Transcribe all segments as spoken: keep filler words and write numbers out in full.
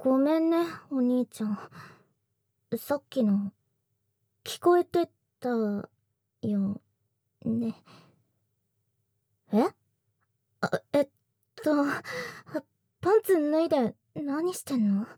ごめんね、お兄ちゃん。さっきの、聞こえてたよ、ね。えあ、えっと、パンツ脱いで何してんの？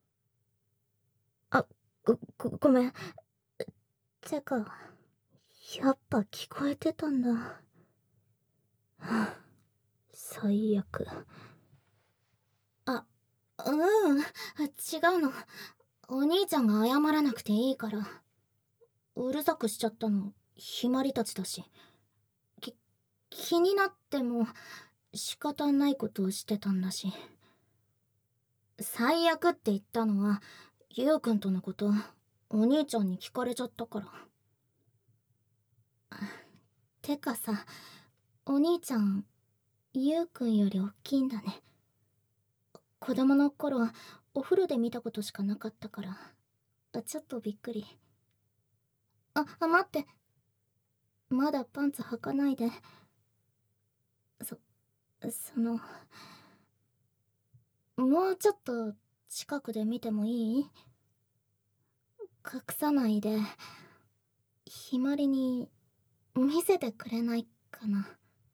あ、ご、ご、ごめん。てか、やっぱ聞こえてたんだ。はあ、最悪。あ、うん、違うの。お兄ちゃんが謝らなくていいから。うるさくしちゃったの、ひまりたちだし。き、気になっても仕方ないことをしてたんだし。最悪って言ったのは、ゆうくんとのこと、お兄ちゃんに聞かれちゃったから。てかさ、お兄ちゃん、ゆうくんより大きいんだね。子供の頃、お風呂で見たことしかなかったから、ちょっとびっくり。あ、あ、待って。まだパンツ履かないで。そ、その、もうちょっと近くで見てもいい？隠さないで、ひまりに見せてくれないかな。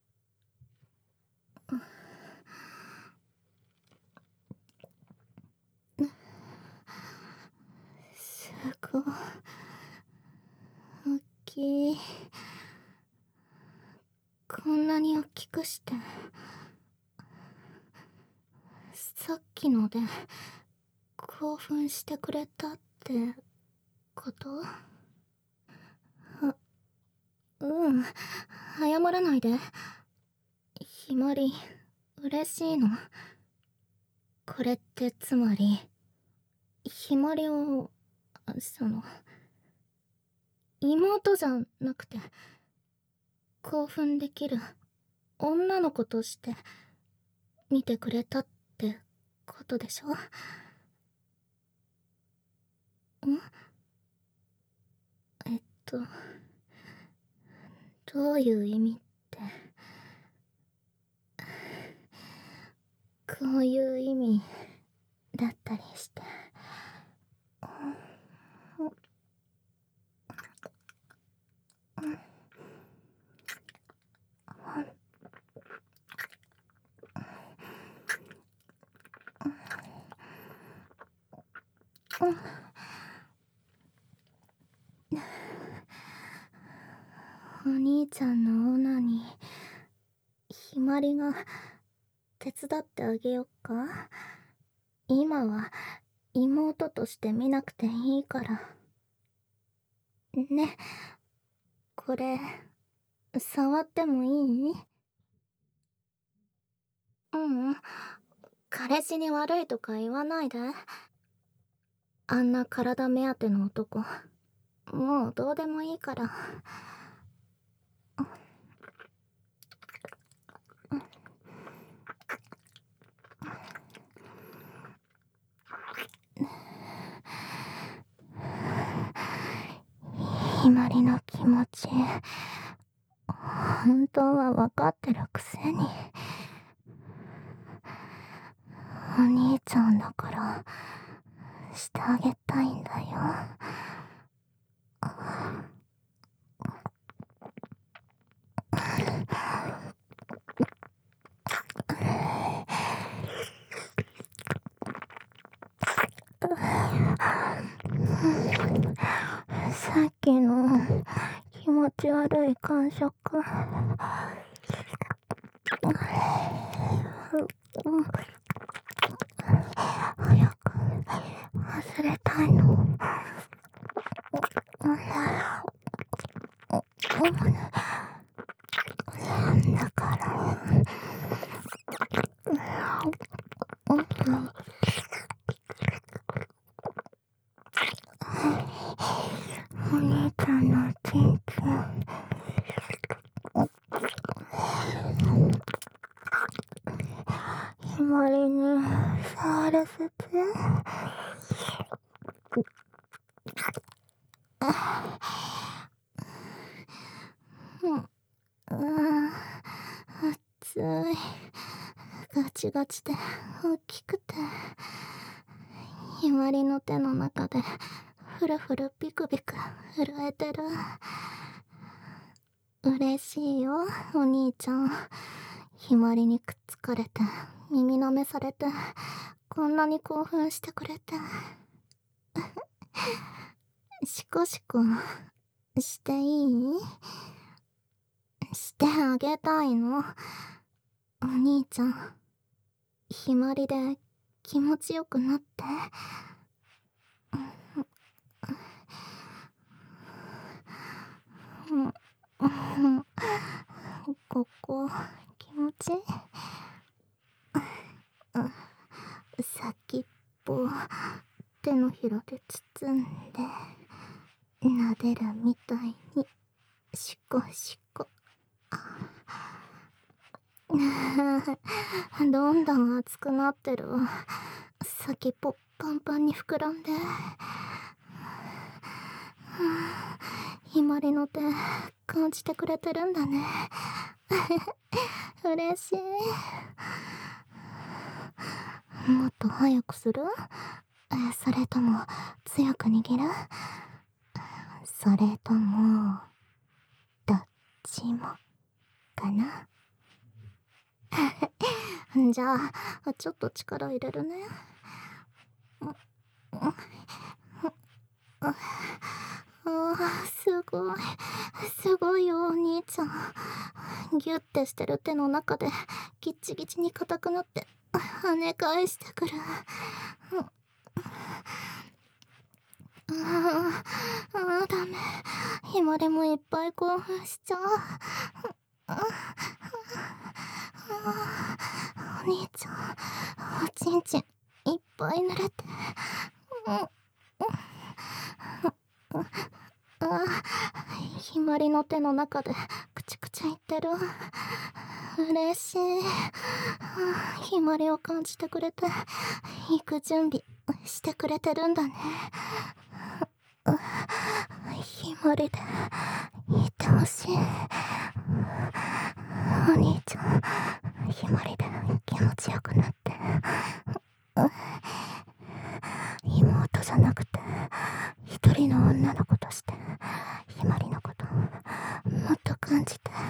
すごい大きい。こんなに大きくして。さっきので興奮してくれたってこと？あ、うん、謝らないで。ひまり、嬉しいの。これってつまり、ひまりを、その、妹じゃなくて、興奮できる女の子として見てくれたってことでしょ？ん？えっと、どういう意味って、こういう意味だったりして。お兄ちゃんのオナにひまりが手伝ってあげよっか？今は妹として見なくていいから。ね、これ触ってもいい？ううん、彼氏に悪いとか言わないで。あんな体目当ての男、もうどうでもいいから。ひまりの気持ち、本当は分かってるくせに。お兄ちゃんだからしてあげたいんだよ。さっきの気持ち悪い感触、早く忘れたいの。だからお兄ちゃんのチンチン、ひまりに触らせて。うん、熱い。ガチガチで大きくてひまりの手の中でふるふるビクビク震えてる。嬉しいよお兄ちゃん。ひまりにくっつかれて耳舐めされてこんなに興奮してくれて。シコシコしていい？してあげたいのお兄ちゃん。ひまりで気持ちよくなって。ここ気持ちいい。先っぽ手のひらで包んで撫でるみたいにシコシコ。どんどん熱くなってるわ。先っぽパンパンに膨らんで。ひまりの手感じてくれてるんだね。嬉しい。もっと早くする？それとも強く握る？それともどっちもかな？じゃあちょっと力入れるね。ああ、すごいすごいよお兄ちゃん。ギュッてしてる手の中でギッチギチに硬くなって跳ね返してくる。ああ、ああ、ダメ。ひまりもいっぱい興奮しちゃう。お兄ちゃん、おちんちんいっぱい濡れて。ああ、ひまりの手の中でくちくち言ってる。嬉しい。ひまりを感じてくれて行く準備してくれてるんだね。ひまりでいてほしい。お兄ちゃん、ひまりで気持ちよくなって。妹じゃなくて一人の女の子としてひまりのこともっと感じて。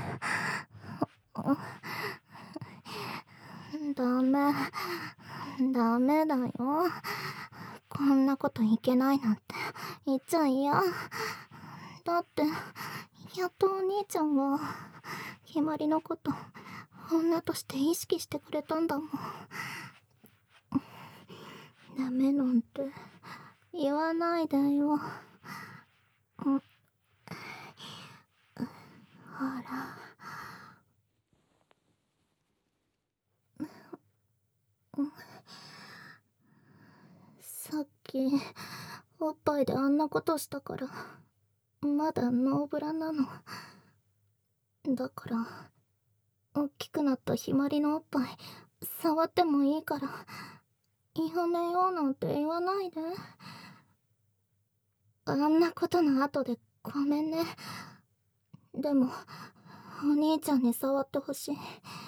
ダメダメだよ。こんなこといけないなんて言っちゃ嫌だって。やっとお兄ちゃんはひまりのこと女として意識してくれたんだもん。ダメなんて言わないでよ。ほらさっきおっぱいであんなことしたからまだノーブラなの。だから大きくなったひまりのおっぱい触ってもいいからやめようなんて言わないで。あんなことの後でごめんね。でもお兄ちゃんに触ってほしい。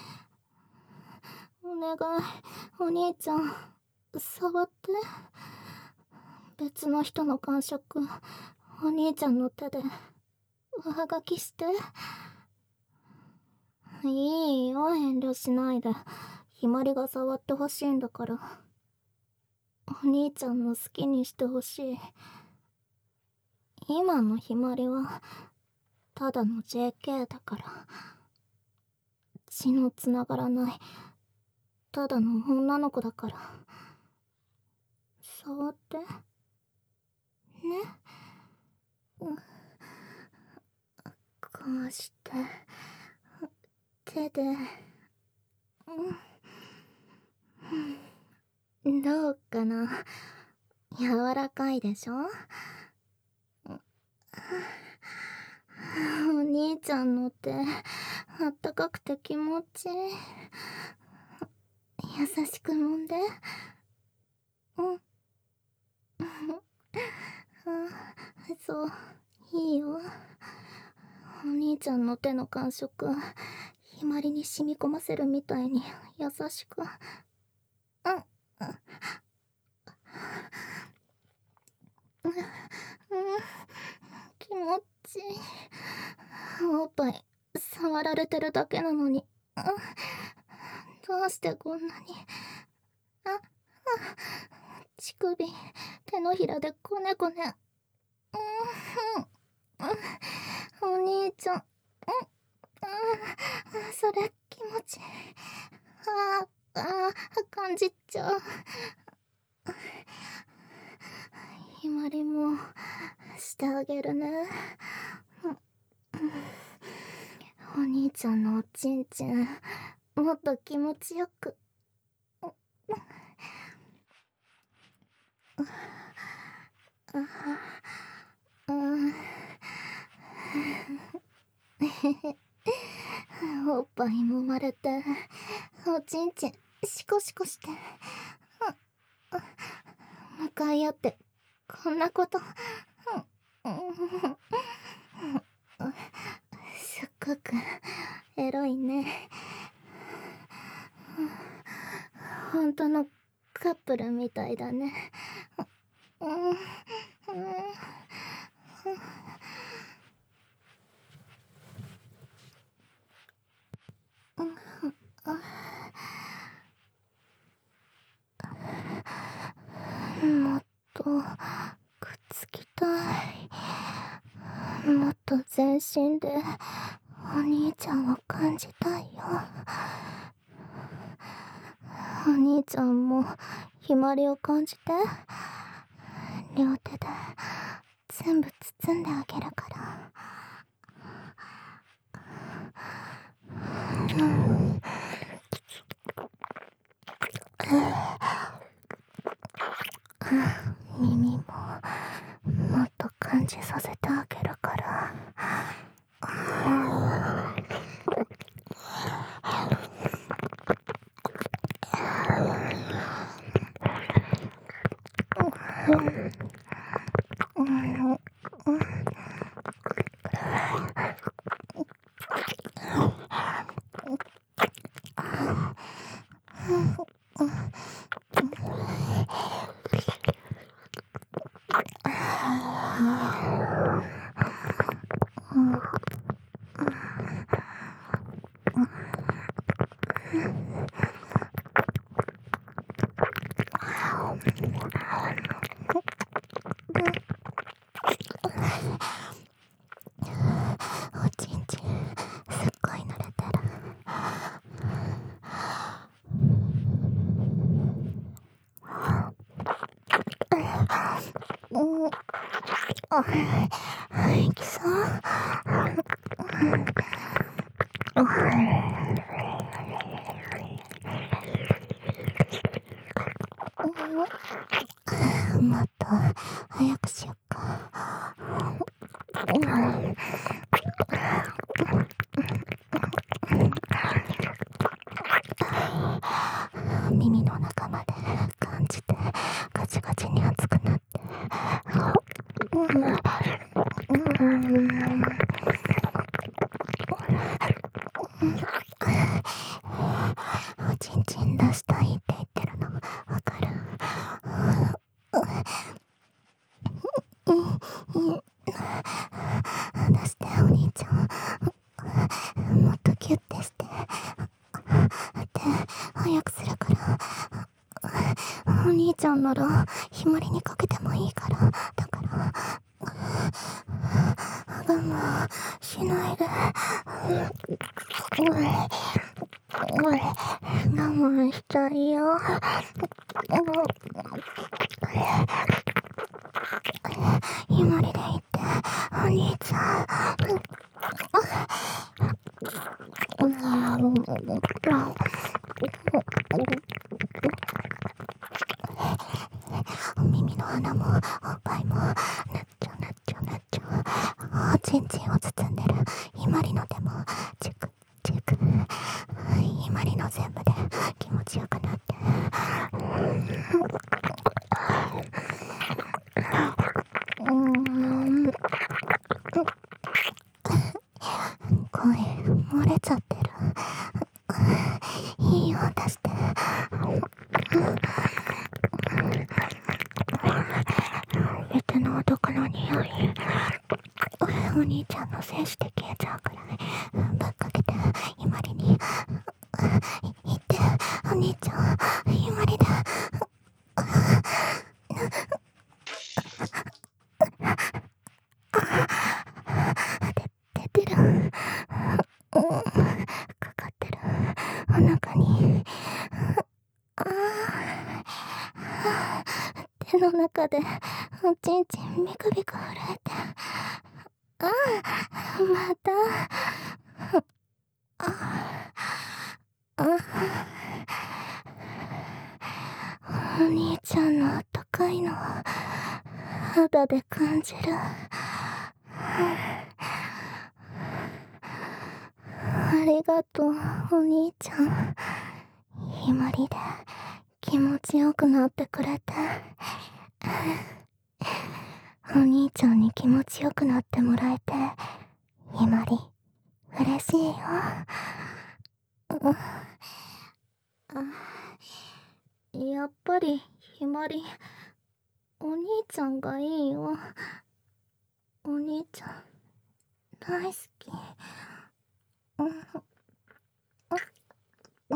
お願いお兄ちゃん触って。別の人の感触お兄ちゃんの手で上書きして。いいよ遠慮しないで。ひまりが触ってほしいんだからお兄ちゃんの好きにしてほしい。今のひまりはただの ジェーケー だから。血のつながらないただの女の子だから。触ってね。こうして手でどうかな。柔らかいでしょ。お兄ちゃんの手あったかくて気持ちいい。優しく揉んで。うんそういいよ。お兄ちゃんの手の感触ひまりに染み込ませるみたいに優しく。うんうん、気持ちいい。おっぱい触られてるだけなのに、うん、どうしてこんなに。あ、あ、乳首手のひらでこねこね。うん、うん、お兄ちゃん、うん、うん、それ気持ちいい。ああ、あ、感じちゃう。ひまりもしてあげるね。お兄ちゃんのおちんちんもっと気持ちよく。おっぱい揉まれておちんちんシコシコして向かい合ってこんなこと、すっごくエロいね。本当のカップルみたいだね。もっとくっつきたい。もっと全身でお兄ちゃんを感じたいよ。お兄ちゃんもひまりを感じて。両手で全部包んであげるから。うん、耳ももっと感じさせてあげるから。おちんちんすっごい濡れてる。うん、あ、いきそう。もっと早くしよっか。耳の中まで感じてガチガチに熱くなって、おちんちん出したいって言ってるのわかる？出してお兄ちゃん、もっとキュッてしてで早くするから。お兄ちゃんならひまりにかけてもいいから。だから我慢しないで。我慢したいよ。ひまりでいいってお兄ちゃん。耳の穴もおっぱいもなっちゃなっちゃなっちゃ。おちんちんを包んでるひまりの手もチクチク。ひまりの全部で気持ちよくなって。声漏れちゃってる。いいよ出して。入れてなのせいして消えちゃうくらいぶっかけてひまりに言って、お兄ちゃんひまりでで出てる、うん、かかってるお腹に、ああ、手の中でおちんちんビクビク震えて、ああ、また、ああ、お兄ちゃんのあったかいのを肌で感じる。ありがとう、お兄ちゃん。ひまりで気持ちよくなってくれて。お兄ちゃんに気持ちよくなってもらえて、ひまり、嬉しいよ。あ、やっぱりひまり、お兄ちゃんがいいよ。お兄ちゃん、大好き。うん、うん、うん、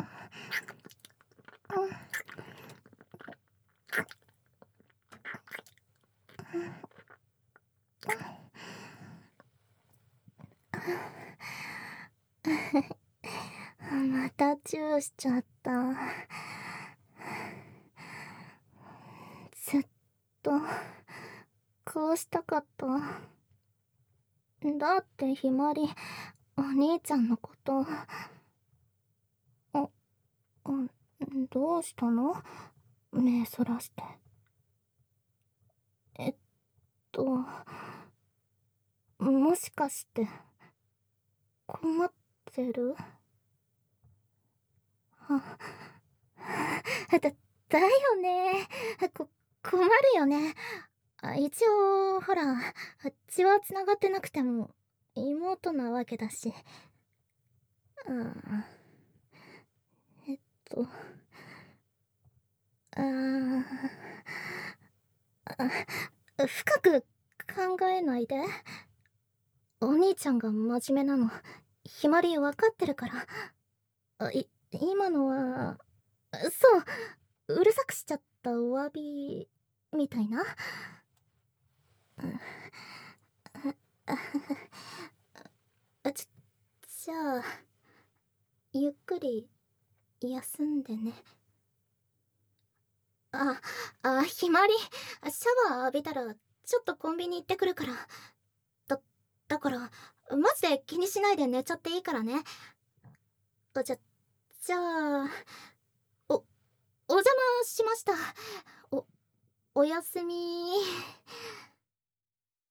またチューしちゃった。ずっとこうしたかった。だってひまり、お兄ちゃんのこと、あ、どうしたの？目そらして。えっと、もしかして困ってる？あ、だ、だよね。こ、困るよね。あ、一応、ほら、血は繋がってなくても、妹なわけだし。あ、えっと、あー、あ、深く考えないで。お兄ちゃんが真面目なの、ひまり分かってるから。あ、い、今のは、そう、うるさくしちゃったお詫び、みたいな。あ、ちょ、じゃあ、ゆっくり休んでね。あ、あ、ひまり、シャワー浴びたら、ちょっとコンビニ行ってくるから。だ、だから、マジで気にしないで寝ちゃっていいからね。あ、じゃ、じゃあ、お、お邪魔しました。お、おやすみ。